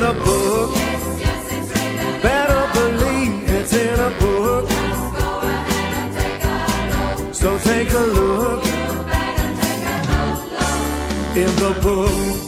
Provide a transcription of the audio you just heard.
a book. Better believe it's in a book. So take a look in the book.